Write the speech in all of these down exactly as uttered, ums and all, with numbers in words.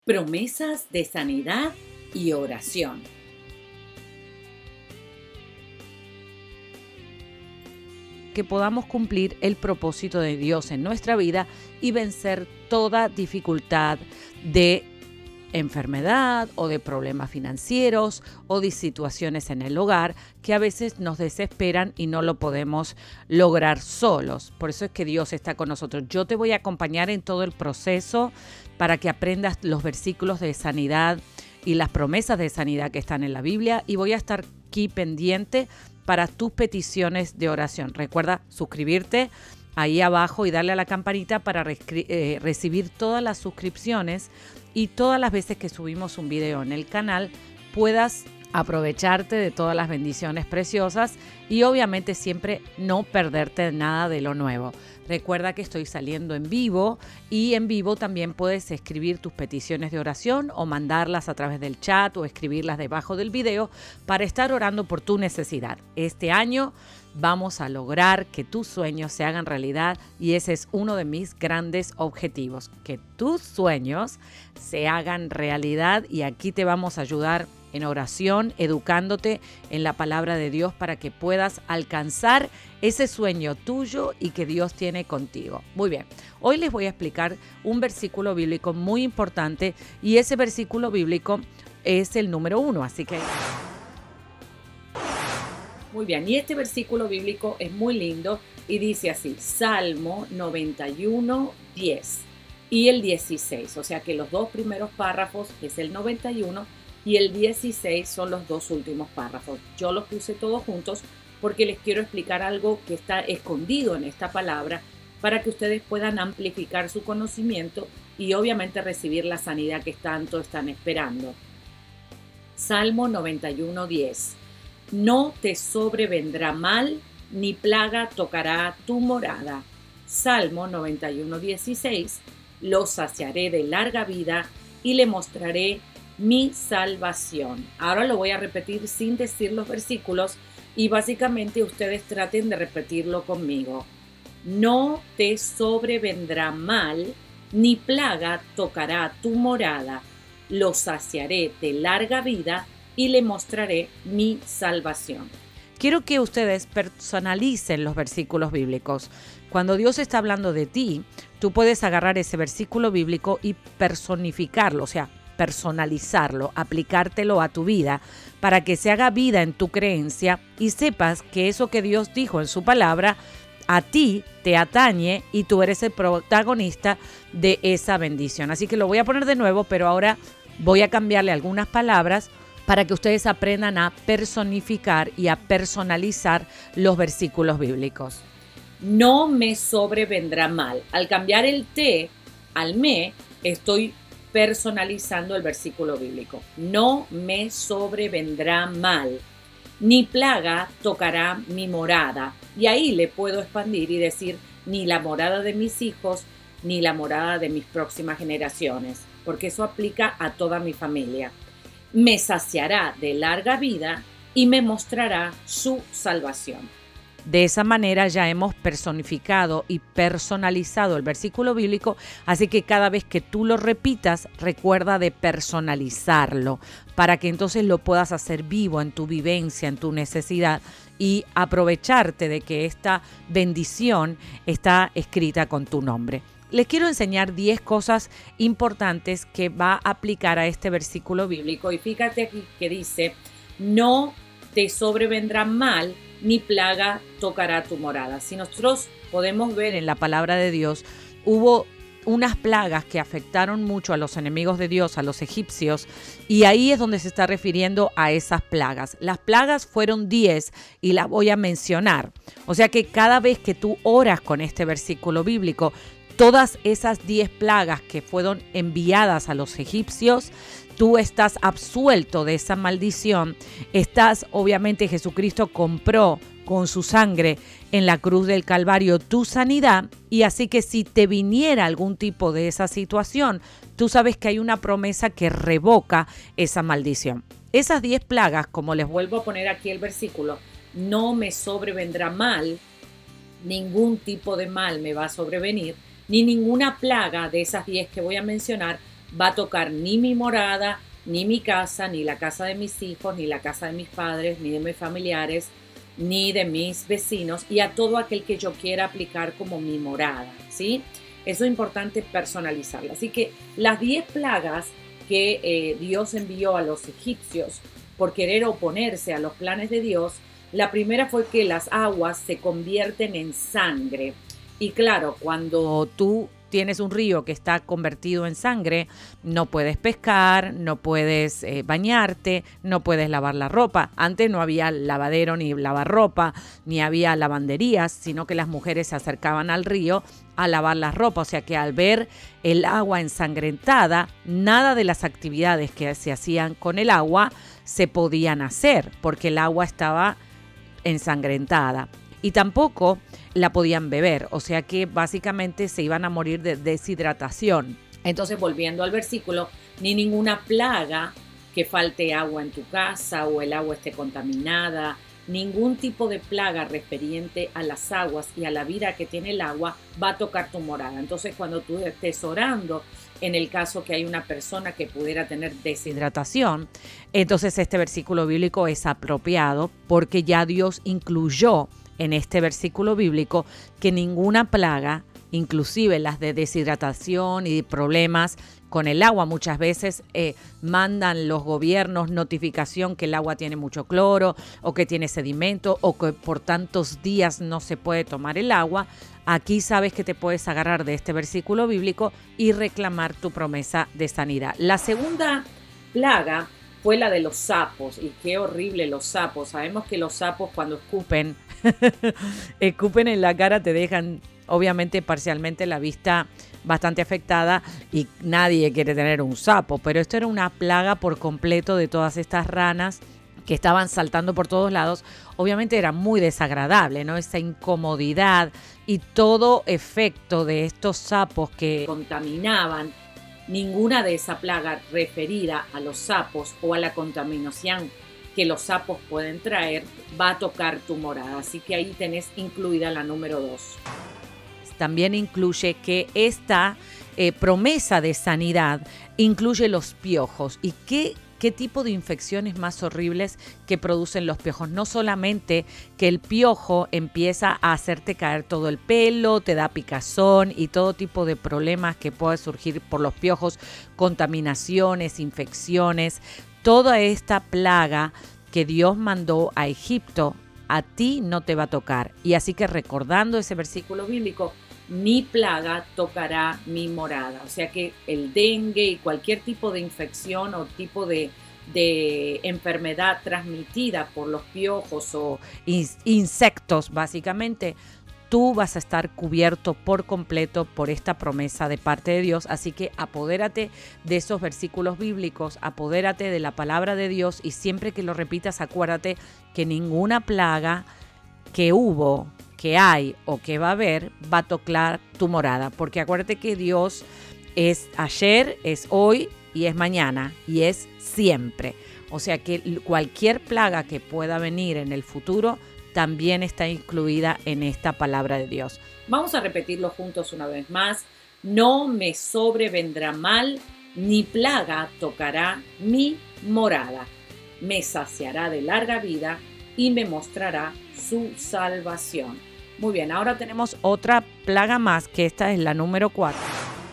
Promesas de sanidad y oración. Que podamos cumplir el propósito de Dios en nuestra vida y vencer toda dificultad de enfermedad o de problemas financieros o de situaciones en el hogar que a veces nos desesperan y no lo podemos lograr solos. Por eso es que Dios está con nosotros. Yo te voy a acompañar en todo el proceso para que aprendas los versículos de sanidad y las promesas de sanidad que están en la Biblia, y voy a estar aquí pendiente para tus peticiones de oración. Recuerda suscribirte ahí abajo y darle a la campanita para rescri- eh, recibir todas las suscripciones, y todas las veces que subimos un video en el canal puedas aprovecharte de todas las bendiciones preciosas y obviamente siempre no perderte nada de lo nuevo. Recuerda que estoy saliendo en vivo, y en vivo también puedes escribir tus peticiones de oración o mandarlas a través del chat o escribirlas debajo del video para estar orando por tu necesidad. Este año vamos a lograr que tus sueños se hagan realidad, y ese es uno de mis grandes objetivos, que tus sueños se hagan realidad, y aquí te vamos a ayudar en oración, educándote en la palabra de Dios para que puedas alcanzar ese sueño tuyo y que Dios tiene contigo. Muy bien, hoy les voy a explicar un versículo bíblico muy importante, y ese versículo bíblico es el número uno, así que... Muy bien, y este versículo bíblico es muy lindo y dice así: Salmo noventa y uno, diez y el dieciséis. O sea que los dos primeros párrafos es el noventa y uno y el dieciséis son los dos últimos párrafos. Yo los puse todos juntos porque les quiero explicar algo que está escondido en esta palabra para que ustedes puedan amplificar su conocimiento y obviamente recibir la sanidad que tanto están esperando. Salmo noventa y uno, diez. No te sobrevendrá mal, ni plaga tocará tu morada. Salmo noventa y uno, dieciséis. Lo saciaré de larga vida y le mostraré mi salvación. Ahora lo voy a repetir sin decir los versículos, y básicamente ustedes traten de repetirlo conmigo. No te sobrevendrá mal, ni plaga tocará tu morada. Lo saciaré de larga vida y le mostraré mi salvación. Quiero que ustedes personalicen los versículos bíblicos. Cuando Dios está hablando de ti, tú puedes agarrar ese versículo bíblico y personificarlo, o sea, personalizarlo, aplicártelo a tu vida para que se haga vida en tu creencia y sepas que eso que Dios dijo en su palabra a ti te atañe y tú eres el protagonista de esa bendición. Así que lo voy a poner de nuevo, pero ahora voy a cambiarle algunas palabras para que ustedes aprendan a personificar y a personalizar los versículos bíblicos. No me sobrevendrá mal. Al cambiar el te al me, estoy personalizando el versículo bíblico. No me sobrevendrá mal, ni plaga tocará mi morada. Y ahí le puedo expandir y decir, ni la morada de mis hijos, ni la morada de mis próximas generaciones, porque eso aplica a toda mi familia. Me saciará de larga vida y me mostrará su salvación. De esa manera ya hemos personificado y personalizado el versículo bíblico, así que cada vez que tú lo repitas, recuerda de personalizarlo para que entonces lo puedas hacer vivo en tu vivencia, en tu necesidad, y aprovecharte de que esta bendición está escrita con tu nombre. Les quiero enseñar diez cosas importantes que va a aplicar a este versículo bíblico. Y fíjate aquí que dice, no te sobrevendrá mal, ni plaga tocará tu morada. Si nosotros podemos ver en la palabra de Dios, hubo unas plagas que afectaron mucho a los enemigos de Dios, a los egipcios, y ahí es donde se está refiriendo a esas plagas. Las plagas fueron diez y las voy a mencionar. O sea que cada vez que tú oras con este versículo bíblico, todas esas diez plagas que fueron enviadas a los egipcios, tú estás absuelto de esa maldición. Estás, obviamente, Jesucristo compró con su sangre en la cruz del Calvario tu sanidad, y así que si te viniera algún tipo de esa situación, tú sabes que hay una promesa que revoca esa maldición. Esas diez plagas, como les vuelvo a poner aquí el versículo, no me sobrevendrá mal, ningún tipo de mal me va a sobrevenir, ni ninguna plaga de esas diez que voy a mencionar va a tocar ni mi morada, ni mi casa, ni la casa de mis hijos, ni la casa de mis padres, ni de mis familiares, ni de mis vecinos, y a todo aquel que yo quiera aplicar como mi morada, ¿sí? Eso es importante personalizarla. Así que las diez plagas que eh, Dios envió a los egipcios por querer oponerse a los planes de Dios, la primera fue que las aguas se convierten en sangre. Y claro, cuando tú tienes un río que está convertido en sangre, no puedes pescar, no puedes eh, bañarte, no puedes lavar la ropa. Antes no había lavadero ni lavarropa, ni había lavanderías, sino que las mujeres se acercaban al río a lavar la ropa. O sea que al ver el agua ensangrentada, nada de las actividades que se hacían con el agua se podían hacer, porque el agua estaba ensangrentada. Y tampoco la podían beber, o sea que básicamente se iban a morir de deshidratación. Entonces, volviendo al versículo, ni ninguna plaga que falte agua en tu casa o el agua esté contaminada, ningún tipo de plaga referente a las aguas y a la vida que tiene el agua va a tocar tu morada. Entonces, cuando tú estés orando, en el caso que hay una persona que pudiera tener deshidratación, entonces este versículo bíblico es apropiado porque ya Dios incluyó en este versículo bíblico que ninguna plaga, inclusive las de deshidratación y problemas con el agua, muchas veces eh, mandan los gobiernos notificación que el agua tiene mucho cloro o que tiene sedimento o que por tantos días no se puede tomar el agua. Aquí sabes que te puedes agarrar de este versículo bíblico y reclamar tu promesa de sanidad. La segunda plaga fue la de los sapos, y qué horrible los sapos. Sabemos que los sapos cuando escupen, escupen en la cara, te dejan obviamente parcialmente la vista bastante afectada y nadie quiere tener un sapo, pero esto era una plaga por completo de todas estas ranas que estaban saltando por todos lados. Obviamente era muy desagradable, ¿no? Esa incomodidad y todo efecto de estos sapos que contaminaban. Ninguna de esa plaga referida a los sapos o a la contaminación que los sapos pueden traer va a tocar tu morada. Así que ahí tenés incluida la número dos. También incluye que esta eh, promesa de sanidad incluye los piojos. ¿Y qué, qué tipo de infecciones más horribles que producen los piojos? No solamente que el piojo empieza a hacerte caer todo el pelo, te da picazón y todo tipo de problemas que puede surgir por los piojos, contaminaciones, infecciones, toda esta plaga que Dios mandó a Egipto, a ti no te va a tocar. Y así que recordando ese versículo bíblico, ni plaga tocará mi morada. O sea que el dengue y cualquier tipo de infección o tipo de, de enfermedad transmitida por los piojos o insectos, básicamente, tú vas a estar cubierto por completo por esta promesa de parte de Dios. Así que apodérate de esos versículos bíblicos, apodérate de la palabra de Dios y siempre que lo repitas, acuérdate que ninguna plaga que hubo, que hay o que va a haber va a tocar tu morada, porque acuérdate que Dios es ayer, es hoy y es mañana y es siempre. O sea que cualquier plaga que pueda venir en el futuro también está incluida en esta palabra de Dios. Vamos a repetirlo juntos una vez más. No me sobrevendrá mal, ni plaga tocará mi morada. Me saciará de larga vida y me mostrará su salvación. Muy bien, ahora tenemos otra plaga más, que esta es la número cuatro.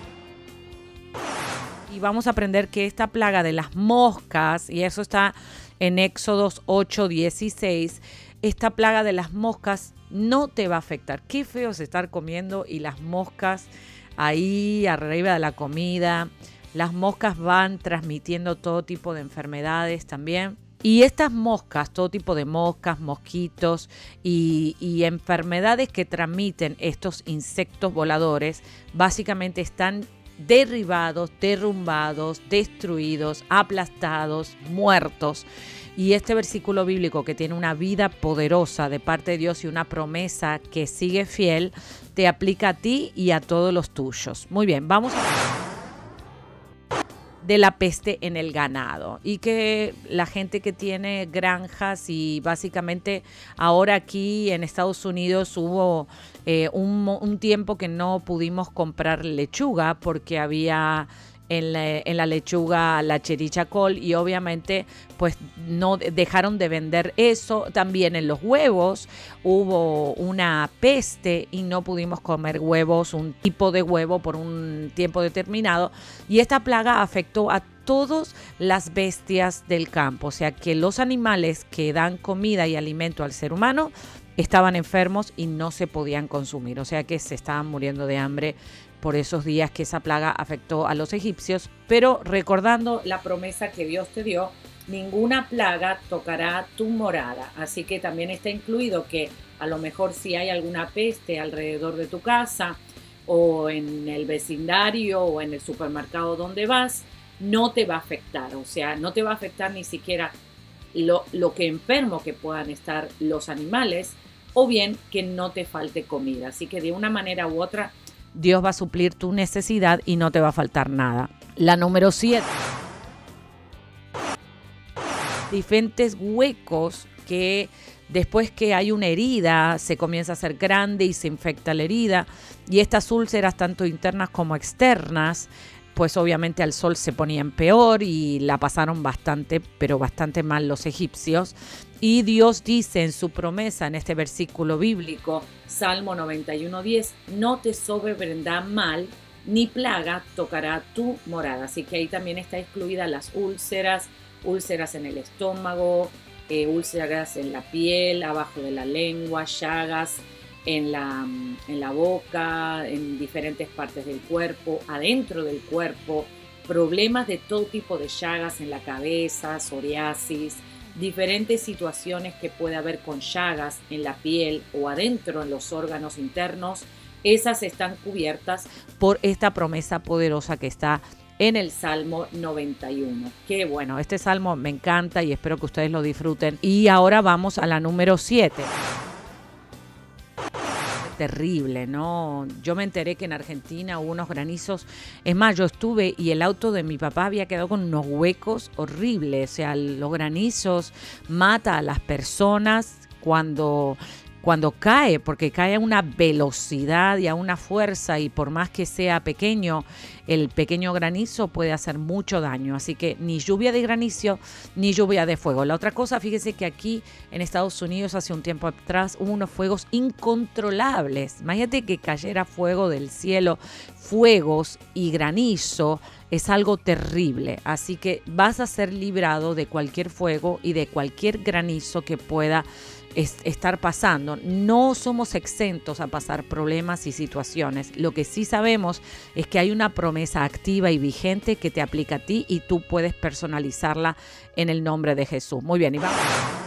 Y vamos a aprender que esta plaga de las moscas, y eso está en Éxodos ocho dieciséis, esta plaga de las moscas no te va a afectar. Qué feo es estar comiendo y las moscas ahí arriba de la comida. Las moscas van transmitiendo todo tipo de enfermedades también. Y estas moscas, todo tipo de moscas, mosquitos y, y enfermedades que transmiten estos insectos voladores, básicamente están derribados, derrumbados, destruidos, aplastados, muertos. Y este versículo bíblico que tiene una vida poderosa de parte de Dios y una promesa que sigue fiel, te aplica a ti y a todos los tuyos. Muy bien, vamos a ver de la peste en el ganado y que la gente que tiene granjas y básicamente ahora aquí en Estados Unidos hubo eh, un, un tiempo que no pudimos comprar lechuga porque había en la, en la lechuga, la chericha col, y obviamente pues no dejaron de vender eso. También en los huevos hubo una peste y no pudimos comer huevos, un tipo de huevo por un tiempo determinado, y esta plaga afectó a todas las bestias del campo, o sea que los animales que dan comida y alimento al ser humano estaban enfermos y no se podían consumir, o sea que se estaban muriendo de hambre por esos días que esa plaga afectó a los egipcios. Pero recordando la promesa que Dios te dio, ninguna plaga tocará tu morada, así que también está incluido que a lo mejor si hay alguna peste alrededor de tu casa o en el vecindario o en el supermercado donde vas, no te va a afectar, o sea, no te va a afectar ni siquiera lo, lo que enfermo que puedan estar los animales, o bien que no te falte comida. Así que de una manera u otra, Dios va a suplir tu necesidad y no te va a faltar nada. La número siete. Diferentes huecos que después que hay una herida se comienza a hacer grande y se infecta la herida. Y estas úlceras, tanto internas como externas, pues obviamente al sol se ponían peor y la pasaron bastante, pero bastante mal los egipcios. Y Dios dice en su promesa, en este versículo bíblico, Salmo noventa y uno diez, no te sobrevendrá mal, ni plaga tocará tu morada. Así que ahí también está excluida las úlceras, úlceras en el estómago, eh, úlceras en la piel, abajo de la lengua, llagas en la, en la boca, en diferentes partes del cuerpo, adentro del cuerpo, problemas de todo tipo de llagas en la cabeza, psoriasis, diferentes situaciones que puede haber con llagas en la piel o adentro en los órganos internos. Esas están cubiertas por esta promesa poderosa que está en el Salmo noventa y uno. Qué bueno, este salmo me encanta y espero que ustedes lo disfruten. Y ahora vamos a la número siete. Terrible, ¿no? Yo me enteré que en Argentina hubo unos granizos. Es más, yo estuve y el auto de mi papá había quedado con unos huecos horribles. O sea, los granizos mata a las personas cuando, cuando cae, porque cae a una velocidad y a una fuerza, y por más que sea pequeño, el pequeño granizo puede hacer mucho daño. Así que ni lluvia de granizo ni lluvia de fuego. La otra cosa, fíjese que aquí en Estados Unidos hace un tiempo atrás hubo unos fuegos incontrolables. Imagínate que cayera fuego del cielo, fuegos y granizo. Es algo terrible. Así que vas a ser librado de cualquier fuego y de cualquier granizo que pueda es estar pasando. No somos exentos a pasar problemas y situaciones. Lo que sí sabemos es que hay una promesa activa y vigente que te aplica a ti y tú puedes personalizarla en el nombre de Jesús. Muy bien, y vamos.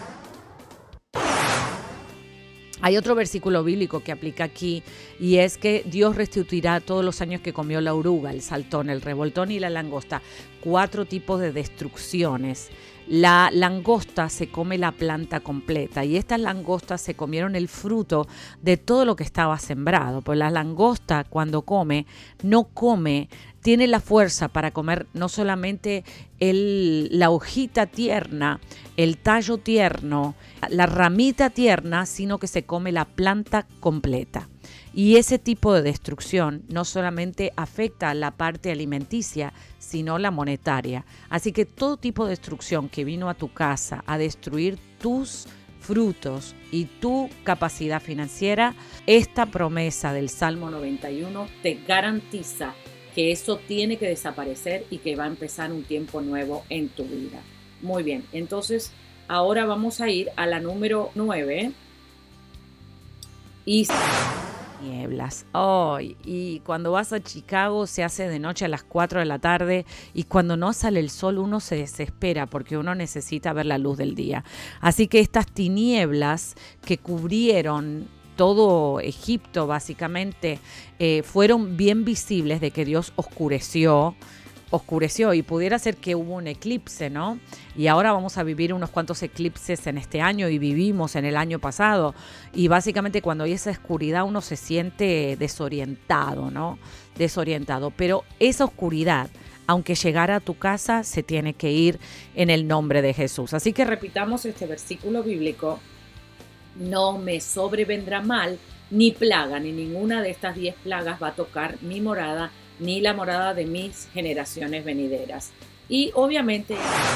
Hay otro versículo bíblico que aplica aquí, y es que Dios restituirá todos los años que comió la oruga, el saltón, el revoltón y la langosta. Cuatro tipos de destrucciones. La langosta se come la planta completa, y estas langostas se comieron el fruto de todo lo que estaba sembrado. Pues la langosta, cuando come, no come, tiene la fuerza para comer no solamente el, la hojita tierna, el tallo tierno, la ramita tierna, sino que se come la planta completa. Y ese tipo de destrucción no solamente afecta a la parte alimenticia, sino la monetaria. Así que todo tipo de destrucción que vino a tu casa a destruir tus frutos y tu capacidad financiera, esta promesa del Salmo noventa y uno te garantiza que eso tiene que desaparecer y que va a empezar un tiempo nuevo en tu vida. Muy bien, entonces ahora vamos a ir a la número nueve. Y nieblas. Oh, y cuando vas a Chicago se hace de noche a las cuatro de la tarde, y cuando no sale el sol uno se desespera porque uno necesita ver la luz del día. Así que estas tinieblas que cubrieron todo Egipto básicamente eh, fueron bien visibles, de que Dios oscureció oscureció y pudiera ser que hubo un eclipse, ¿no? Y ahora vamos a vivir unos cuantos eclipses en este año, y vivimos en el año pasado, y básicamente cuando hay esa oscuridad uno se siente desorientado, ¿no? Desorientado, pero esa oscuridad, aunque llegara a tu casa, se tiene que ir en el nombre de Jesús. Así que repitamos este versículo bíblico: no me sobrevendrá mal, ni plaga, ni ninguna de estas diez plagas va a tocar mi morada, ni la morada de mis generaciones venideras. Y obviamente...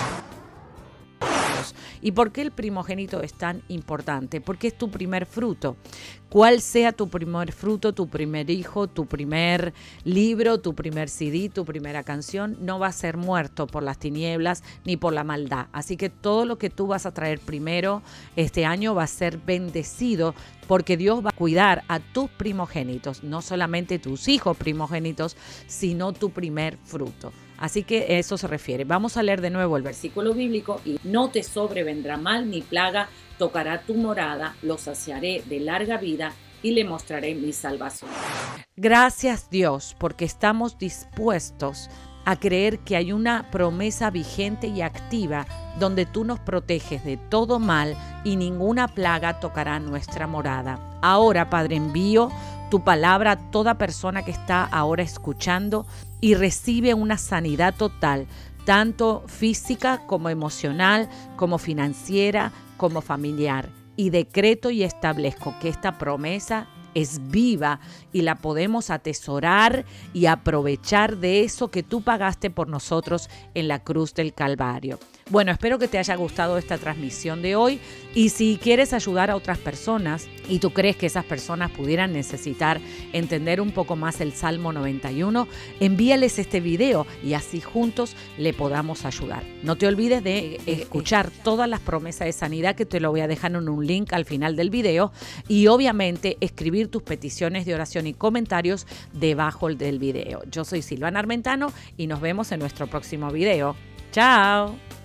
¿Y por qué el primogénito es tan importante? Porque es tu primer fruto. Cuál sea tu primer fruto, tu primer hijo, tu primer libro, tu primer C D, tu primera canción, no va a ser muerto por las tinieblas ni por la maldad. Así que todo lo que tú vas a traer primero este año va a ser bendecido, porque Dios va a cuidar a tus primogénitos, no solamente tus hijos primogénitos, sino tu primer fruto. Así que eso se refiere. Vamos a leer de nuevo el versículo bíblico. Y no te sobrevendrá mal ni plaga, tocará tu morada, lo saciaré de larga vida y le mostraré mi salvación. Gracias, Dios, porque estamos dispuestos a creer que hay una promesa vigente y activa donde tú nos proteges de todo mal y ninguna plaga tocará nuestra morada. Ahora, Padre, envío tu palabra a toda persona que está ahora escuchando y recibe una sanidad total, tanto física como emocional, como financiera, como familiar. Y decreto y establezco que esta promesa es viva y la podemos atesorar y aprovechar de eso que tú pagaste por nosotros en la cruz del Calvario. Bueno, espero que te haya gustado esta transmisión de hoy, y si quieres ayudar a otras personas y tú crees que esas personas pudieran necesitar entender un poco más el Salmo noventa y uno, envíales este video y así juntos le podamos ayudar. No te olvides de escuchar todas las promesas de sanidad, que te lo voy a dejar en un link al final del video, y obviamente escribir tus peticiones de oración y comentarios debajo del video. Yo soy Silvana Armentano y nos vemos en nuestro próximo video. ¡Chao!